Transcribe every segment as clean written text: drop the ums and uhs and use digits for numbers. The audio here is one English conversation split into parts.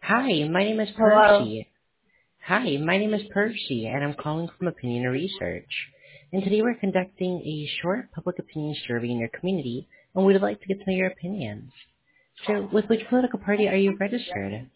Hi, my name is Hello. Percy. Hi, my name is Percy, and I'm calling from Opinion Research. And today we're conducting a short public opinion survey in your community, and we'd like to get to know your opinions. So, with which political party are you registered?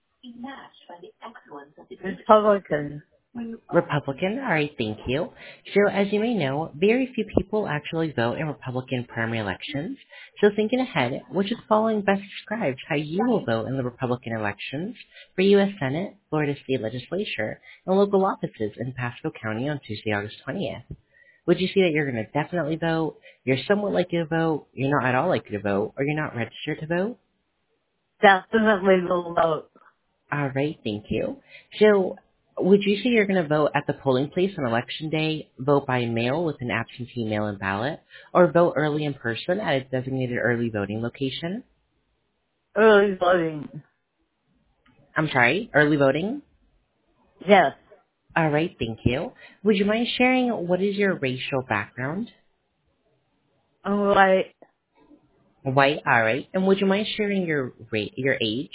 Republican. Republican? Alright, thank you. So, as you may know, very few people actually vote in Republican primary elections. So, thinking ahead, which is following best describes how you will vote in the Republican elections for U.S. Senate, Florida State Legislature, and local offices in Pasco County on Tuesday, August 20th? Would you see that you're going to definitely vote, you're somewhat likely to vote, you're not at all likely to vote, or you're not registered to vote? Definitely will vote. All right, thank you. So, would you say you're going to vote at the polling place on election day, vote by mail with an absentee mail-in ballot, or vote early in person at a designated early voting location? Early voting. I'm sorry, early voting? Yes. All right, thank you. Would you mind sharing what is your racial background? I'm like White, all right. And would you mind sharing your your age?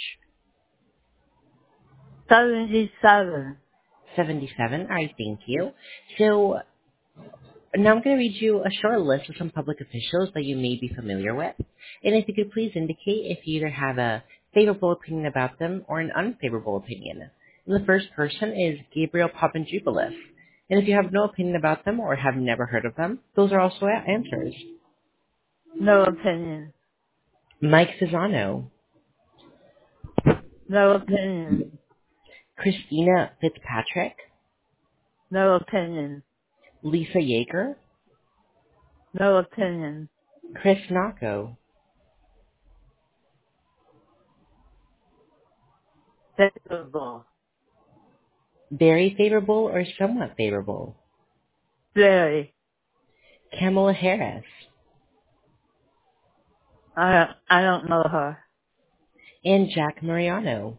77. 77, all right, thank you. So, now I'm going to read you a short list of some public officials that you may be familiar with. And if you could please indicate if you either have a favorable opinion about them or an unfavorable opinion. And the first person is Gabriel Papangeopoulos. And if you have no opinion about them or have never heard of them, those are also answers. No opinion. Mike Fasano, No opinion. Christina Fitzpatrick, No opinion. Lisa Yeager, No opinion. Chris Nacco, Favorable. very favorable or somewhat favorable, Very. Kamala Harris, I don't know her. and Jack Mariano.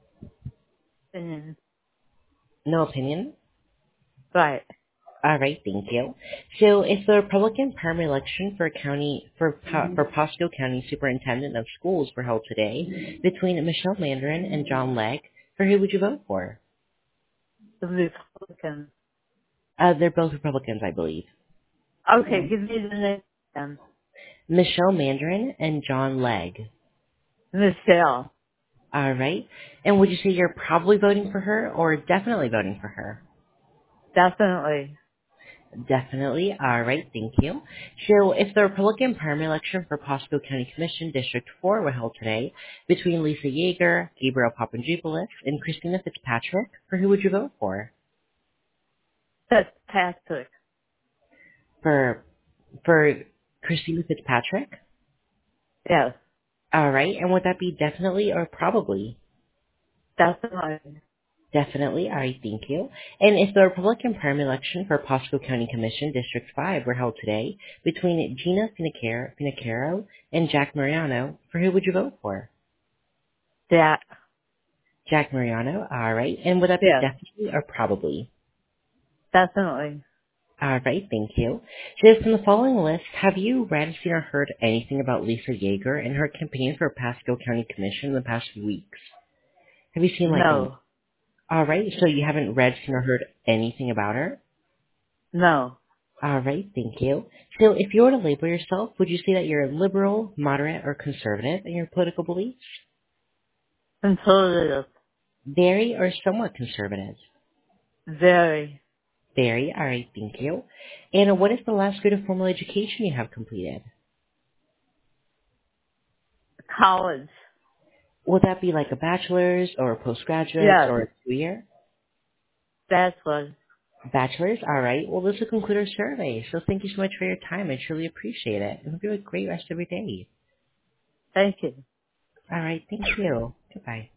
Opinion. No opinion? Right. All right, thank you. So, if the Republican primary election for Pasco County Superintendent of Schools were held today between Michelle Mandarin and John Legg, for who would you vote for? The Republican. They're both Republicans, I believe. Okay, give me the name again. Michelle Mandarin and John Legg. Michelle. All right. And would you say you're probably voting for her or definitely voting for her? Definitely. Definitely. All right. Thank you. So if the Republican primary election for Pasco County Commission District 4 were held today between Lisa Yeager, Gabriel Papangeopoulos, and Christina Fitzpatrick, for who would you vote for? Fitzpatrick. For, for Christina Fitzpatrick? Yes. All right. And would that be definitely or probably? Definitely. Definitely. All right. Thank you. And if the Republican primary election for Pasco County Commission District 5 were held today between Gina Finocchiaro and Jack Mariano, for who would you vote for? That. Jack Mariano. All right. And would that be Yes. definitely or probably? Definitely. All right. Thank you. So from the following list, have you read, seen, or heard anything about Lisa Yeager and her campaign for Pasco County Commission in the past few weeks? Have you seen No. all right. So you haven't read, seen, or heard anything about her? No. All right. Thank you. So if you were to label yourself, would you say that you're liberal, moderate, or conservative in your political beliefs? Conservative. Very or somewhat conservative? Very. Very. All right. Thank you. And what is the last grade of formal education you have completed? College. Would that be like a bachelor's or a postgraduate Yes. or a 2-year? Bachelor. Bachelor's? All right. Well, this will conclude our survey. So thank you so much for your time. I truly appreciate it. And hope you have a great rest of your day. Thank you. All right. Thank you. Goodbye.